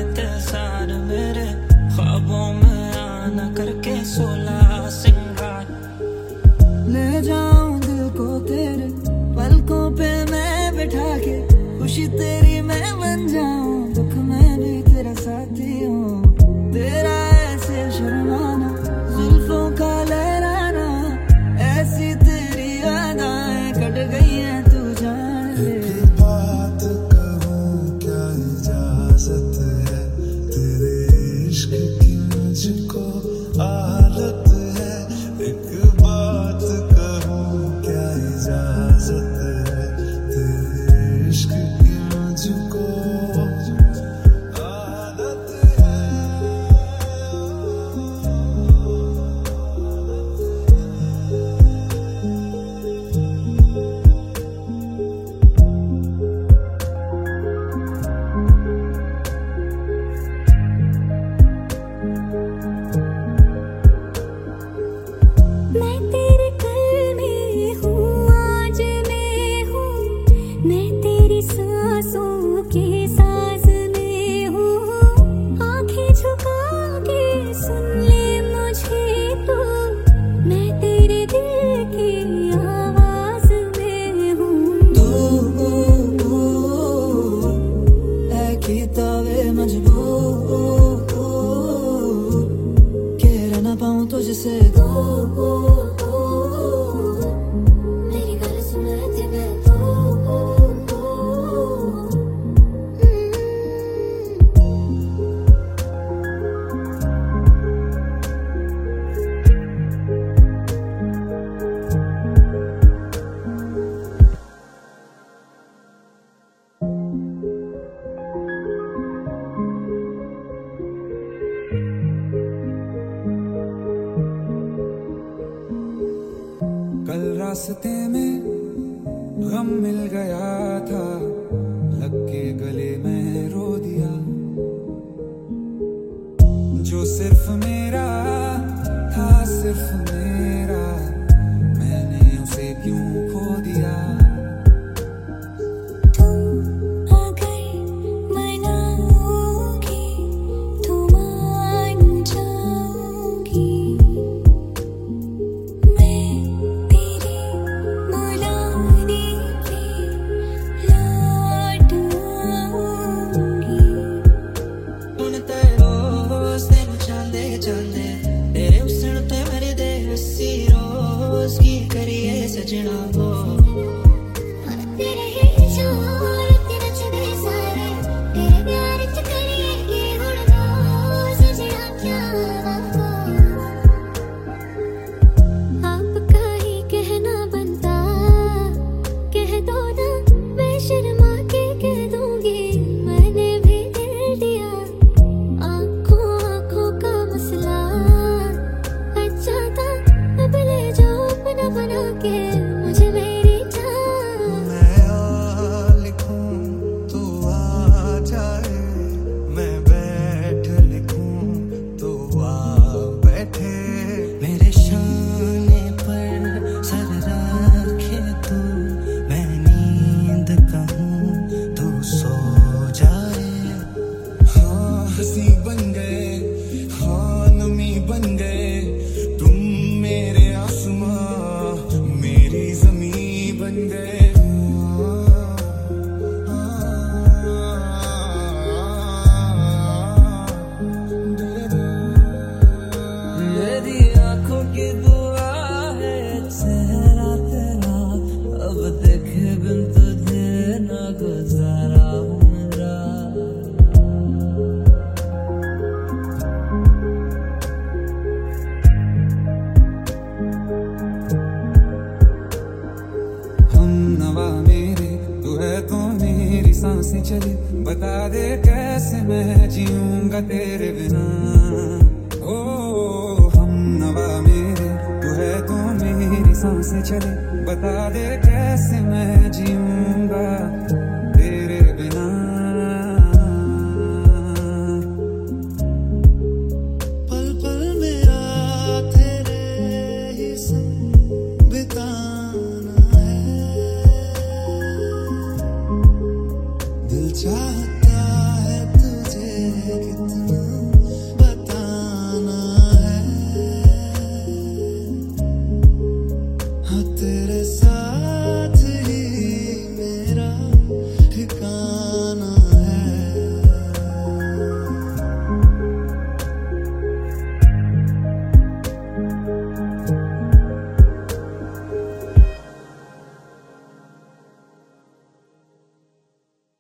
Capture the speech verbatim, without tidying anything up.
इंतजार मेरे ख्वाबों में आना करके सोला सिंगार। ले जाऊं दिल को तेरे पलकों पे मैं बिठा के, खुशी तेरी मैं बन जाऊं, दुख में भी तेरा साथी हूँ। तेरा ऐसे शर्माना, जुल्फों का लहराना, ऐसी तेरी यादें कट गई हैं तू जान ले। एक बात कहूँ क्या इजाजत है, तेरे इश्क की मुझको आदत है। एक बात कहूँ क्या इजाजत है, तेरे इश्क की मुझको आदत है। मैं तेरे कल में हूँ, आज मैं हूँ, मैं तेरी सांसों के साज में हूँ। आंखें झुका के सुन ले मुझे तू, मैं तेरे दिल की आवाज में हूँ। तू है किताबे मजबूर के रह ना पाऊं तुझसे दूर। मेरी गल सुन ते मैं तू कल रास्ते में गम मिल गया था, लग के गले में रो दिया। जो सिर्फ मेरा था, सिर्फ मेरा, मैंने उसे क्यों खो दिया। अगर मनाओगी तो मान जाऊंगी, मैं तेरे बुलाने पे लौट आऊंगी। ਹੁਣ ਤੇ ਰੋਜ਼ ਤੈਨੂੰ ਚਾਹੁੰਦੇ ਚਾਹੁੰਦੇ, ਤੇਰੇ ਹੁਸਨ ਤੇ ਮਰਦੇ ਅਸੀਂ ਰੋਜ਼ ਕੀ ਕਰੀਏ ਸਜਣਾ ਹੋ। तेरे ही जोर ते नचदे सारे, तेरे प्यार च करिए के हुण रोज जिया क्या वाको। आपका ही कहना बनता, कह दो ना, मैं शर्मा के कह दूंगी, मैंने भी दिल दिया। आंखों आंखों का मसला अच्छा था, अब ले जाओ अपना बना के मुझे मेरी जान। मैं आ लिखूं तू आ जाए, मैं बैठ लिखूं तू आ बैठे। मेरे शाने पर सर रखे तू, मैं नींद कहूँ तू सो जाए। हाँ हंसी बन गए, हाँ नमी बन गए, तुम मेरे आसमां मेरी ज़मीं बन गए। मेरी आंखों की दुआ है चेहरा तेरा, अब देखे बिन तुझे न गुजारा हूँ मेरा। हम नवा मेरे तू है तो मेरी सांसें चले, बता दे कैसे मैं जीऊंगा तेरे बिना। ओ हम नवा मेरे तू है तो मेरी सांसें चले, बता दे कैसे मैं जीऊंगा तेरे बिना। पल पल मेरा तेरे ही संग बिताना है, दिल चाहता है तुझे कितना